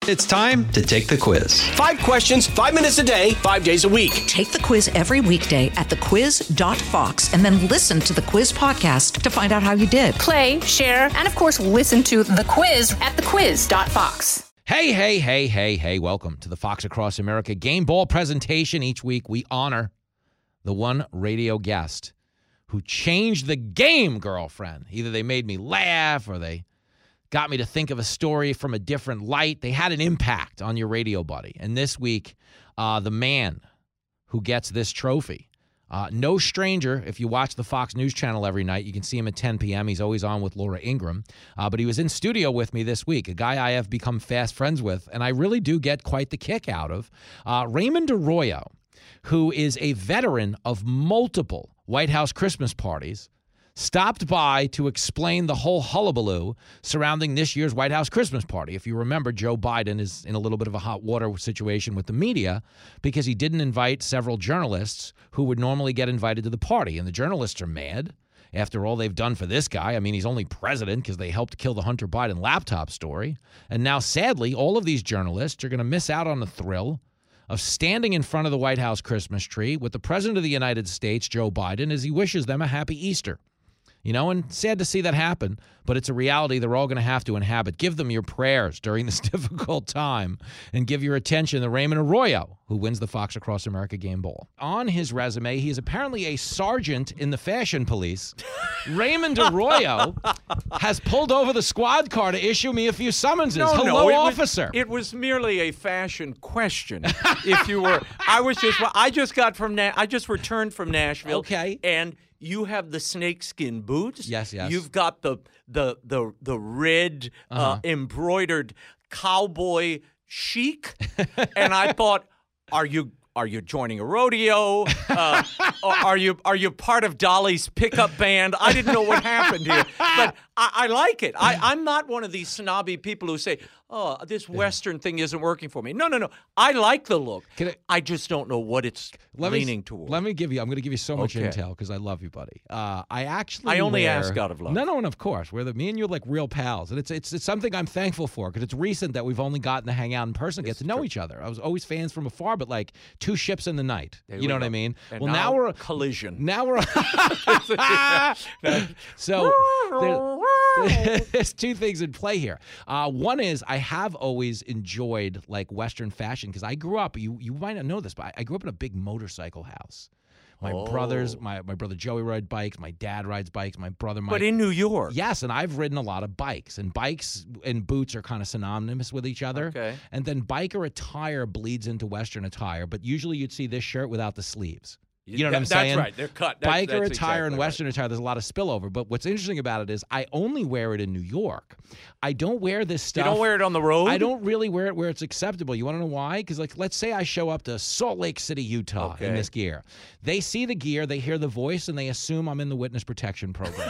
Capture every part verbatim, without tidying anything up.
It's time to take the quiz. Five questions, five minutes a day, five days a week. Take the quiz every weekday at the quiz dot fox and then listen to the quiz podcast to find out how you did. Play, share, and of course, listen to the quiz at the quiz dot fox. Hey, hey, hey, hey, hey, welcome to the Fox Across America Game Ball presentation. Each week we honor the one radio guest who changed the game, girlfriend. Either they made me laugh or they got me to think of a story from a different light. They had an impact on your radio buddy. And this week, uh, the man who gets this trophy, uh, no stranger, if you watch the Fox News Channel every night, you can see him at ten p.m. He's always on with Laura Ingraham. Uh, but he was in studio with me this week, a guy I have become fast friends with, and I really do get quite the kick out of. Uh, Raymond Arroyo, who is a veteran of multiple White House Christmas parties, stopped by to explain the whole hullabaloo surrounding this year's White House Christmas party. If you remember, Joe Biden is in a little bit of a hot water situation with the media because he didn't invite several journalists who would normally get invited to the party. And the journalists are mad after all they've done for this guy. I mean, he's only president because they helped kill the Hunter Biden laptop story. And now, sadly, all of these journalists are going to miss out on the thrill of standing in front of the White House Christmas tree with the President of the United States, Joe Biden, as he wishes them a happy Easter. You know, and sad to see that happen, but it's a reality they're all going to have to inhabit. Give them your prayers during this difficult time and give your attention to Raymond Arroyo, who wins the Fox Across America Game Ball. On his resume, he is apparently a sergeant in the fashion police. Raymond Arroyo has pulled over the squad car to issue me a few summonses. No, Hello, no, it officer. Was, it was merely a fashion question. If you were, I was just, I just got from, Na- I just returned from Nashville. Okay. And you have the snakeskin boots. Yes, yes. You've got the the the the red uh, Uh-huh. embroidered cowboy chic, and I thought, are you are you joining a rodeo? Uh, are you are you part of Dolly's pickup band? I didn't know what happened here, but I, I like it. I, I'm not one of these snobby people who say, "Oh, this Western thing isn't working for me." No, no, no. I like the look. Can I- I just don't know what it's Let leaning me, towards. Let me give you, I'm going to give you so much Okay. intel because I love you, buddy. Uh, I actually I only wear, ask out of love. No, no, and of course. We're the, me and you are like real pals. And it's, it's, it's something I'm thankful for because it's recent that we've only gotten to hang out in person, get to know each other. I was always fans from afar, but like two ships in the night. There you we know what go. I mean? And well, now now we're collision. Now we're so there, there's two things in play here. Uh, one is I have always enjoyed like Western fashion because I grew up. You you might not know this, but I, I grew up in a big motorcycle house. My Oh. brothers, my my brother Joey ride bikes. My dad rides bikes. My brother, Mike. But in New York. Yes, and I've ridden a lot of bikes, and bikes and boots are kind of synonymous with each other. Okay. And then biker attire bleeds into Western attire, but usually you'd see this shirt without the sleeves. You know what Yeah, I'm that's saying? right. They're cut. That's- Biker that's attire and exactly Western attire, there's a lot of spillover. But what's interesting about it is I only wear it in New York. I don't wear this You stuff. don't wear it on the road? I don't really wear it where it's acceptable. You want to know why? Because, like, let's say I show up to Salt Lake City, Utah in Okay. this gear. They see the gear, they hear the voice, and they assume I'm in the witness protection program.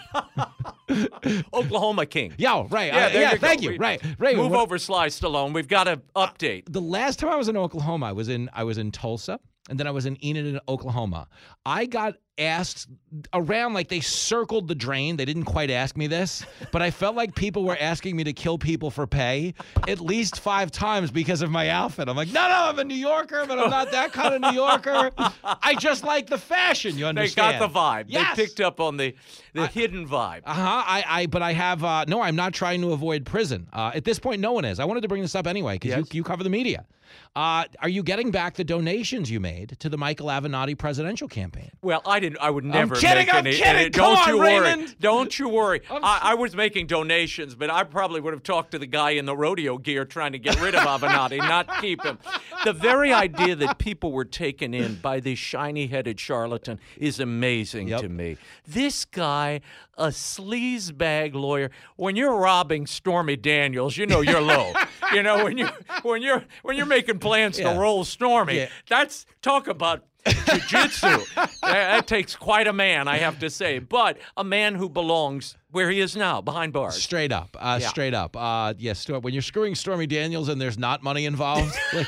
Oklahoma King. Yeah, right. Yeah, uh, there yeah you go. thank you. We- Right. Right. Move What- over, Sly Stallone. We've got to update. The last time I was in Oklahoma, I was in I was in Tulsa, and then I was in Enid, Oklahoma. I got asked around, like they circled the drain. They didn't quite ask me this, but I felt like people were asking me to kill people for pay at least five times because of my outfit. I'm like, no, no, I'm a New Yorker, but I'm not that kind of New Yorker. I just like the fashion, you They understand? got the vibe. Yes. They picked up on the, the hidden vibe. Uh-huh. I, I, but I have, uh, no, I'm not trying to avoid prison. Uh, at this point, no one is. I wanted to bring this up anyway because Yes. you, you cover the media. Uh, are you getting back the donations you made to the Michael Avenatti presidential campaign? Well, I didn't. I would never kidding, make I'm any. kidding. any- Come don't on, you worry. Raymond. Don't you worry. I'm I, I was making donations, but I probably would have talked to the guy in the rodeo gear trying to get rid of Avenatti, not keep him. The very idea that people were taken in by this shiny-headed charlatan is amazing Yep. to me. This guy, a sleazebag lawyer. When you're robbing Stormy Daniels, you know you're low. You know when you when you're when you're making plans Yeah. to roll Stormy, Yeah. that's talk about jiu-jitsu. that, that takes quite a man, I have to say. But a man who belongs where he is now, behind bars. Straight up. Uh, Yeah. Straight up. Uh, yes, Stor- when you're screwing Stormy Daniels and there's not money involved, like,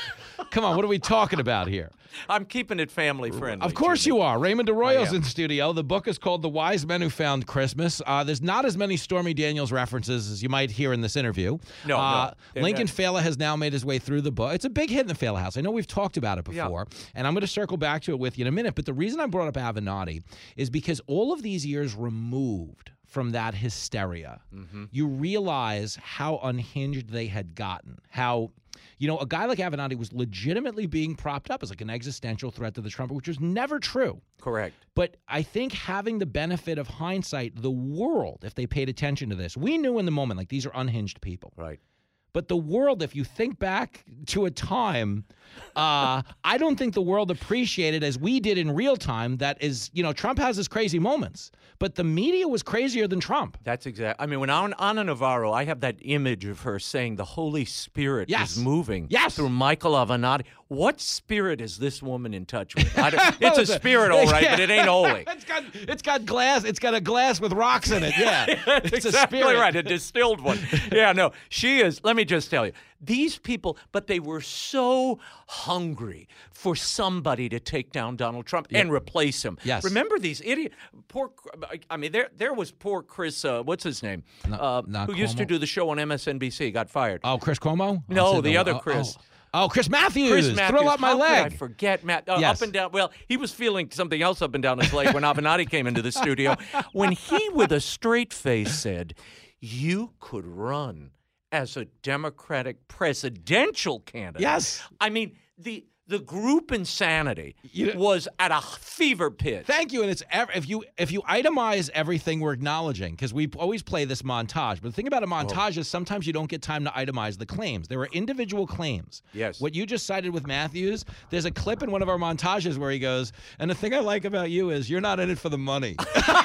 Come on, what are we talking about here? I'm keeping it family friendly. Of course Jimmy. you are. Raymond Arroyo's am. in studio. The book is called The Wise Men Who Found Christmas. Uh, there's not as many Stormy Daniels references as you might hear in this interview. No, uh, no. Lincoln not. Fela has now made his way through the book. It's a big hit in the Fela house. I know we've talked about it Yeah. before, and I'm going to circle back to it with you in a minute. But the reason I brought up Avenatti is because all of these years removed from that hysteria, Mm-hmm. you realize how unhinged they had gotten, how... You know, a guy like Avenatti was legitimately being propped up as like an existential threat to the Trump, which was never true. Correct. But I think having the benefit of hindsight, the world, if they paid attention to this, we knew in the moment, like, these are unhinged people. Right. But the world, if you think back to a time, uh, I don't think the world appreciated as we did in real time that is, you know, Trump has his crazy moments, but the media was crazier than Trump. That's exact. I mean, when Anna, Anna Navarro, I have that image of her saying the Holy Spirit Yes. is moving Yes. through Michael Avenatti. What spirit is this woman in touch with? I don't, it's a spirit, all right, Yeah. but it ain't holy. It's got it's got glass. It's got a glass with rocks in it. Yeah, That's it's exactly a spirit. right, a distilled one. Yeah, no, she is. Let me just tell you, these people, but they were so hungry for somebody to take down Donald Trump and replace him. Yes. Remember these idiot, poor. I mean, there there was poor Chris. Uh, what's his name? Uh, not who used to Cuomo? do the show on M S N B C? Got fired. Oh, Chris Cuomo? No, I said the other oh, Chris. Oh, oh, Chris Matthews. Chris Matthews. Throw up my How could leg. I forget Matt. Uh, Yes. Up and down. Well, he was feeling something else up and down his leg when Avenatti came into the studio. When he, with a straight face, said, "You could run as a Democratic presidential candidate." Yes. I mean, the the group insanity You- was at a fever pitch. Thank you. And it's ev- if you if you itemize everything we're acknowledging, because we always play this montage. But the thing about a montage is sometimes you don't get time to itemize the claims. There are individual claims. Yes. What you just cited with Matthews, there's a clip in one of our montages where he goes, "And the thing I like about you is you're not in it for the money."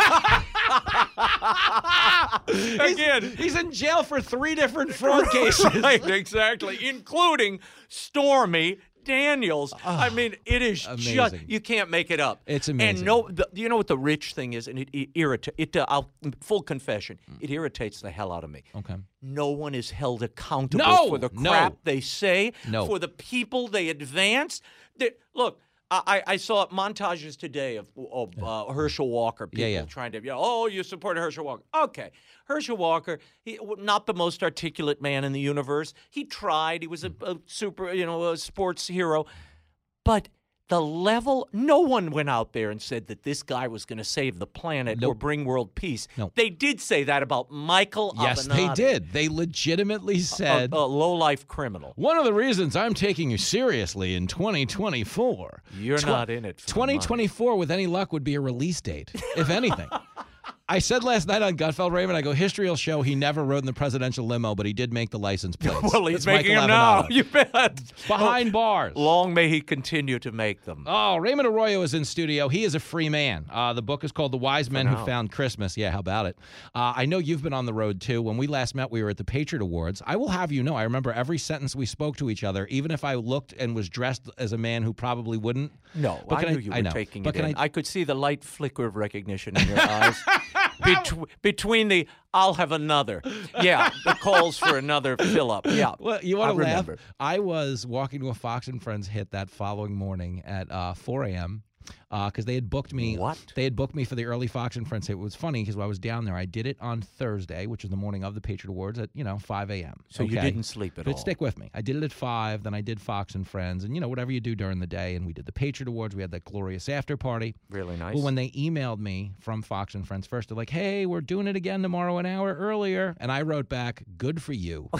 Again. he's, he's in jail for three different fraud cases. Right, exactly, including Stormy Daniels. I mean, it is just, amazing. you can't make it up. It's amazing. And no, the, you know what the rich thing is, and it, it irritates, it, uh, I'll, full confession, it irritates the hell out of me. Okay. No one is held accountable No, for the no. crap they say, No. for the people they advance. They, look, I, I saw montages today of, of uh, Herschel Walker, people Yeah, yeah. trying to, you know, oh, you support Herschel Walker. Okay. Herschel Walker, he, not the most articulate man in the universe. He tried. He was a, a super, you know, a sports hero. But the level, no one went out there and said that this guy was going to save the planet or Nope. bring world peace. Nope. They did say that about Michael Yes, Avenatti. they did. They legitimately A, said, a low-life criminal. one of the reasons I'm taking you seriously in twenty twenty-four. You're Tw- not in it for the money. twenty twenty-four, with any luck, would be a release date, if anything. I said last night on Gutfeld, Raymond, I go, history will show he never rode in the presidential limo, but he did make the license plates. Well, he's It's making Michael them now. Avenatti. You bet. Behind bars. Long may he continue to make them. Oh, Raymond Arroyo is in studio. He is a free man. Uh, the book is called The Wise Men Who now. Found Christmas. Yeah, how about it? Uh, I know you've been on the road, too. When we last met, we were at the Patriot Awards. I will have you know, I remember every sentence we spoke to each other, even if I looked and was dressed as a man who probably wouldn't. No, But I can knew you I were know. taking But it can in. I- I, could see the light flicker of recognition in your eyes. Betw- between the "I'll have another," yeah, the calls for another fill up. Yeah, Well, you I want to laugh? remember. I was walking to a Fox and Friends hit that following morning at uh, four a.m. because they had booked me. What? They had booked me for the early Fox and Friends hit. It was funny because while I was down there, I did it on Thursday, which is the morning of the Patriot Awards at, you know, five a.m. So you Okay? didn't sleep at But all. stick with me. I did it at five, then I did Fox and Friends, and, you know, whatever you do during the day. And we did the Patriot Awards. We had that glorious after party. Really nice. Well, when they emailed me from Fox and Friends first, they're like, hey, we're doing it again tomorrow an hour earlier. And I wrote back, good for you.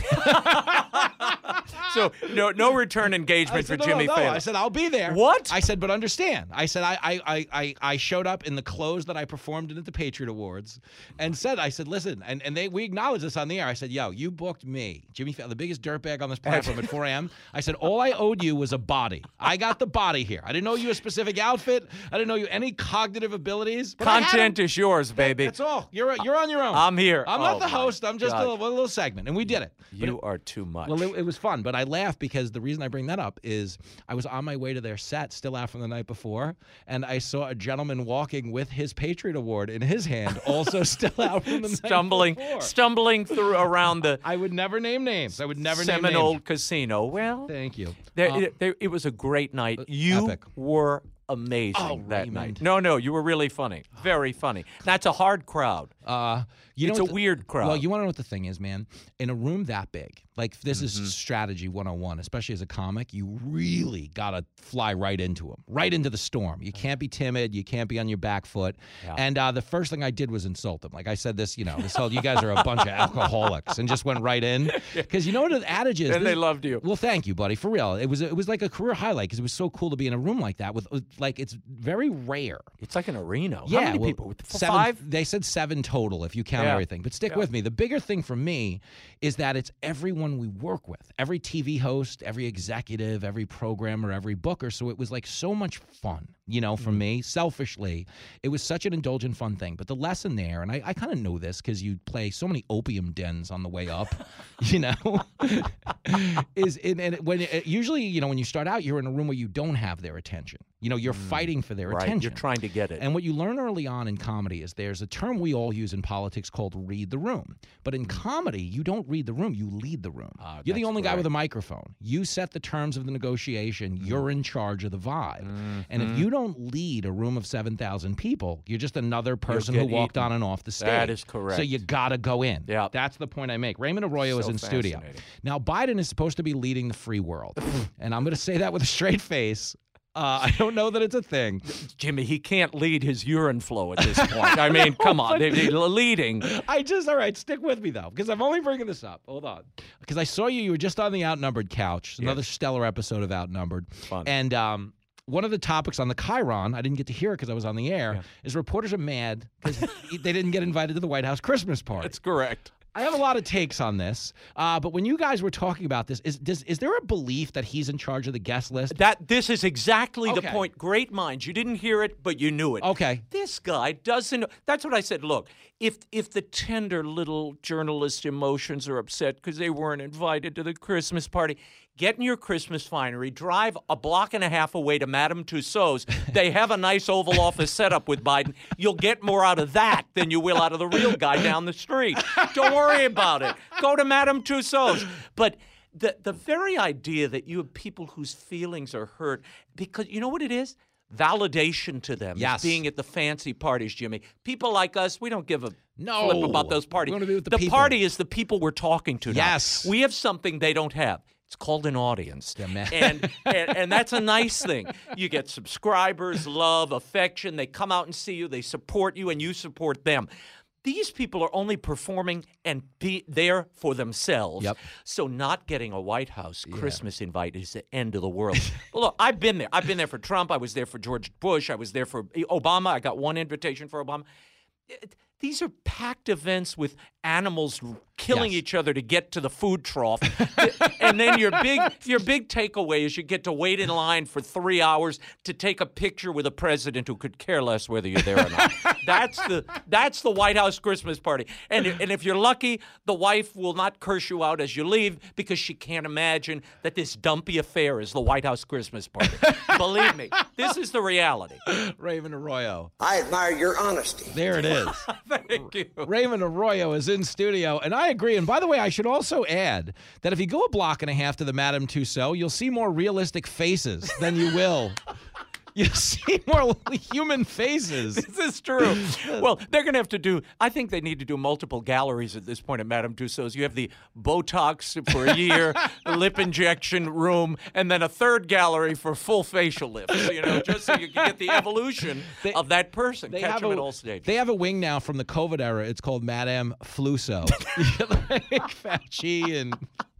so no, no return I engagement for said, no, Jimmy no, no. Fallon. I said, I'll be there. What? I said, but understand. I said, I, I, I, I, I showed up in the clothes that I performed in at the Patriot Awards and said, I said, listen, and, and they we acknowledged this on the air. I said, yo, you booked me, Jimmy Fallon, the biggest dirtbag on this platform at four a.m. I said, all I owed you was a body. I got the body here. I didn't owe you a specific outfit. I didn't owe you any cognitive abilities. But I had Content them. is yours, baby. That's all. You're you're on your own. I'm here. I'm Oh, not the my host. I'm just a God. little, a little segment, and we did it. But You are too much. well, it, it was fun, but I laugh because the reason I bring that up is I was on my way to their set, still out from the night before, and I saw a gentleman walking with his Patriot Award in his hand, also still out from the stumbling, night before. Stumbling through around the I would never name names. I would never name Seminole names. Casino. Well, Thank you. there, Uh, it, there, it was a great night. You epic. were amazing Oh, that Raymond. night. No, no, you were really funny. Very funny. That's a hard crowd. Uh, you It's know a what the- weird crowd. Well, you want to know what the thing is, man? In a room that big, like this Mm-hmm. is strategy one oh one, especially as a comic, you really got to fly right into them, right into the storm. You can't be timid. You can't be on your back foot. Yeah. And uh, the first thing I did was insult them. Like I said this, you know, this whole, you guys are a bunch of alcoholics, and just went right in. Because you know what the adage is? And they This- loved you. Well, thank you, buddy. For real. It was, it was like a career highlight because it was so cool to be in a room like that with, with like, it's very rare. It's like an arena. Yeah, How many well, people? Seven, Five? They said seven total if you count Yeah. everything. But stick Yeah. with me. The bigger thing for me is that it's everyone we work with, every T V host, every executive, every programmer, every booker. So it was like so much fun, you know, for Mm-hmm. me, selfishly. It was such an indulgent, fun thing. But the lesson there, and I, I kind of know this because you play so many opium dens on the way up, you know, is in, and when it, usually, you know, when you start out, you're in a room where you don't have their attention. You know, you're fighting for their Right. attention. You're trying to get it. And what you learn early on in comedy is there's a term we all use in politics called read the room. But in comedy, you don't read the room, you lead the room. Ah, You're the that's only guy correct. with a microphone. You set the terms of the negotiation. You're in charge of the vibe. And if you don't lead a room of seven thousand people, you're just another person who get walked eaten. on and off the stage. That is So correct. you got to go in. Yeah. That's the point I make. Raymond Arroyo is So in studio. fascinating. Now, Biden is supposed to be leading the free world. And I'm going to say that with a straight face. Uh, I don't know that it's a thing. Jimmy, he can't lead his urine flow at this point. I mean, come on. They, they're leading. I just, all right, stick with me, though, because I'm only bringing this up. Hold on. Because I saw you, you were just on the Outnumbered couch, another stellar episode of Outnumbered. Fun. And um, one of the topics on the Chiron, I didn't get to hear it because I was on the air, Yeah. is reporters are mad because they didn't get invited to the White House Christmas party. That's correct. I have a lot of takes on this, uh, but when you guys were talking about this, is, does, is there a belief that he's in charge of the guest list? That this is exactly the Okay. point. Great minds. You didn't hear it, but you knew it. Okay. This guy doesn't. That's what I said. Look, if if the tender little journalist emotions are upset because they weren't invited to the Christmas party, get in your Christmas finery, drive a block and a half away to Madame Tussauds. They have a nice Oval Office setup with Biden. You'll get more out of that than you will out of the real guy down the street. Don't worry about it. Go to Madame Tussauds. But the the very idea that you have people whose feelings are hurt because you know what it is? Validation to them. is Yes. being at the fancy parties, Jimmy. People like us, we don't give a No. flip about those parties. We wanna be with the people. party is the people we're talking to now. Yes. We have something they don't have. It's called an audience. Yeah, man. And, and and that's a nice thing. You get subscribers, love, affection. They come out and see you. They support you, and you support them. These people are only performing and be there for themselves. Yep. So not getting a White House Christmas invite is the end of the world. Look, I've been there. I've been there for Trump. I was there for George Bush. I was there for Obama. I got one invitation for Obama. It- These are packed events with animals killing Yes. each other to get to the food trough. And then your big your big takeaway is you get to wait in line for three hours to take a picture with a president who could care less whether you're there or not. That's the that's the White House Christmas party. And and if you're lucky, the wife will not curse you out as you leave because she can't imagine that this dumpy affair is the White House Christmas party. Believe me, this is the reality. Raymond Arroyo. I admire your honesty. There it is. Thank you. Raymond Arroyo is in studio, and I agree. And by the way, I should also add that if you go a block and a half to the Madame Tussauds, you'll see more realistic faces than you will. You'll see more human faces. This is true. Well, they're going to have to do, I think they need to do multiple galleries at this point at Madame Tussauds. You have the Botox for a year, the lip injection room, and then a third gallery for full facial lifts, you know, just so you can get the evolution They- of that person. They Catch have, them a, at all stages. they have a wing now from the COVID era. It's called Madame Fluso. Like Fauci and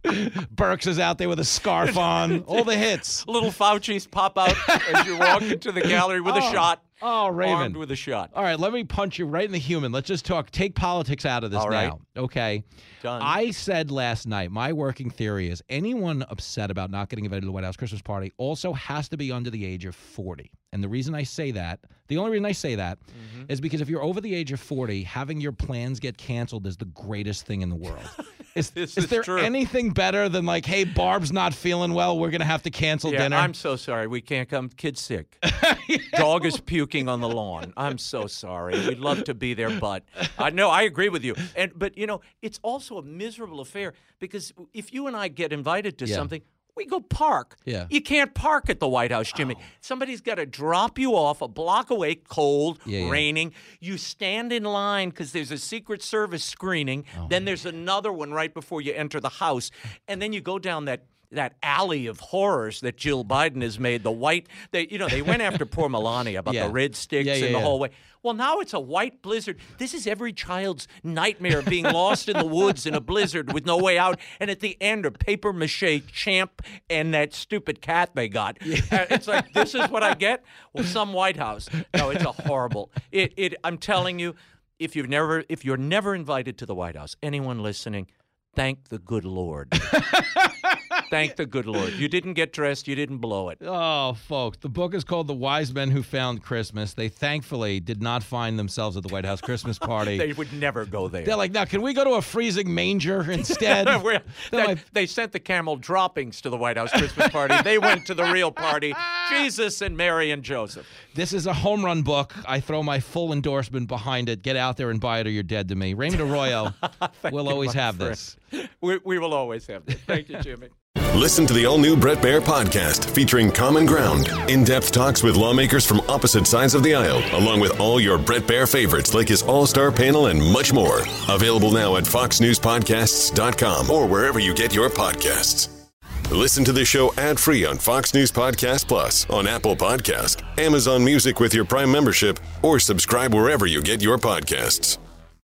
Burks is out there with a scarf on. All the hits. Little Fauci's pop out as you walk into the gallery with a Oh. shot. Oh, Raymond. Armed with a shot. All right, let me punch you right in the human. Let's just talk. Take politics out of this All right. now. Okay. Done. I said last night, my working theory is anyone upset about not getting invited to the White House Christmas party also has to be under the age of forty. And the reason I say that, the only reason I say that is because if you're over the age of forty, having your plans get canceled is the greatest thing in the world. Is, This is is there true. anything better than like, hey, Barb's not feeling well, we're going to have to cancel Yeah, dinner? I'm so sorry. We can't come. Kid's sick. Dog is puking on the lawn. I'm so sorry. We'd love to be there, but I know I agree with you. And but you know, it's also a miserable affair because if you and I get invited to Yeah. something, we go park. Yeah. You can't park at the White House, Jimmy. Somebody's got to drop you off a block away, cold, Yeah, yeah. raining. You stand in line because there's a Secret Service screening. Oh. Then there's another one right before you enter the house. And then you go down that that alley of horrors that Jill Biden has made. The white, they, you know, they went after poor Melania about Yeah. the red sticks Yeah, yeah, in the yeah. hallway. Well, now it's a white blizzard. This is every child's nightmare of being lost in the woods in a blizzard with no way out. And at the end are paper mache Champ and that stupid cat they got. Uh, It's like, this is what I get? Well, some White House. No, it's a horrible. It. It. I'm telling you, if you've never, if you're never invited to the White House, anyone listening, thank the good Lord. Thank the good Lord. You didn't get dressed. You didn't blow it. Oh, folks, the book is called The Wise Men Who Found Christmas. They thankfully did not find themselves at the White House Christmas party. They would never go there. They're like, now, can we go to a freezing manger instead? We're- They're they, like- they sent the camel droppings to the White House Christmas party. They went to the real party. Jesus and Mary and Joseph. This is a home run book. I throw my full endorsement behind it. Get out there and buy it or you're dead to me. Raymond Arroyo will you, always my have friend. this. We, we will always have this. Thank you, Jimmy. Listen to the all-new Brett Baier podcast featuring Common Ground, in-depth talks with lawmakers from opposite sides of the aisle, along with all your Brett Baier favorites like his all-star panel and much more. Available now at fox news podcasts dot com or wherever you get your podcasts. Listen to the show ad-free on Fox News Podcast Plus, on Apple Podcast, Amazon Music with your Prime membership, or subscribe wherever you get your podcasts.